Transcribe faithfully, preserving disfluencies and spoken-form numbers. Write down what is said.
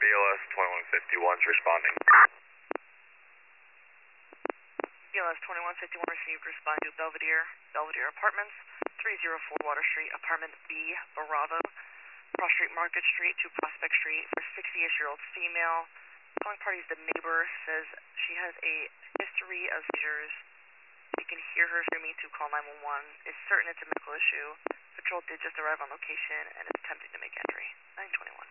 B L S twenty-one fifty-one is responding. B L S twenty-one fifty-one received, respond to Belvedere, Belvedere Apartments, three oh four Water Street, Apartment B, Bravo, Cross Street, Market Street to Prospect Street for sixty-ish-year-old female. Calling party is the neighbor, says she has a history of seizures. You can hear her screaming to call nine one one. Is certain it's a medical issue. Patrol did just arrive on location and is attempting to make entry. nine twenty-one.